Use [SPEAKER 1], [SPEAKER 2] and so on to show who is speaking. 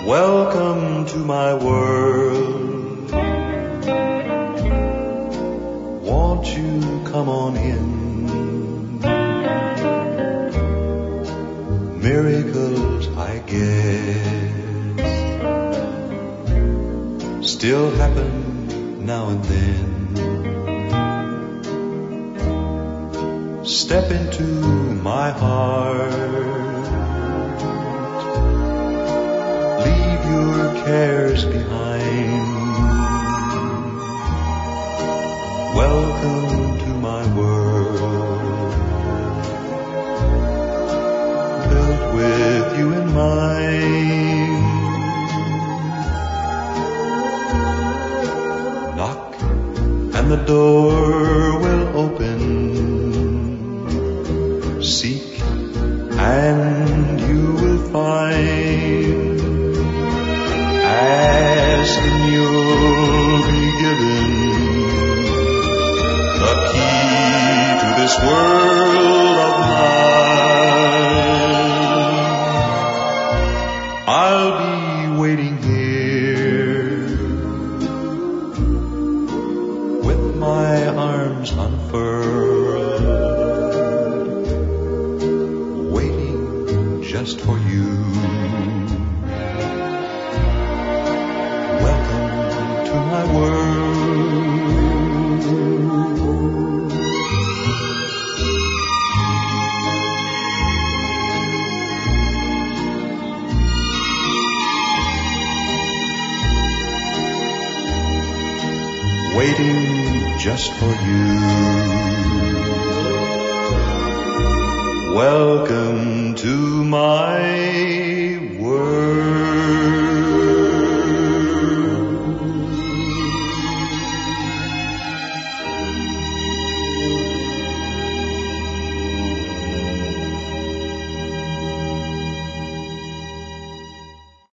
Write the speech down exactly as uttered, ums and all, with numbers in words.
[SPEAKER 1] Welcome to my world. Won't you come on in? Miracles, I guess, still happen now and then. Step into my heart. Leave your cares behind. Welcome to my world, built with you in mind. Knock and the door will open. Seek and you will find. Ask and you'll be given the key to this world of mine. I'll be waiting here with my arms unfurled, waiting just for you. My world, waiting just for you. Welcome to my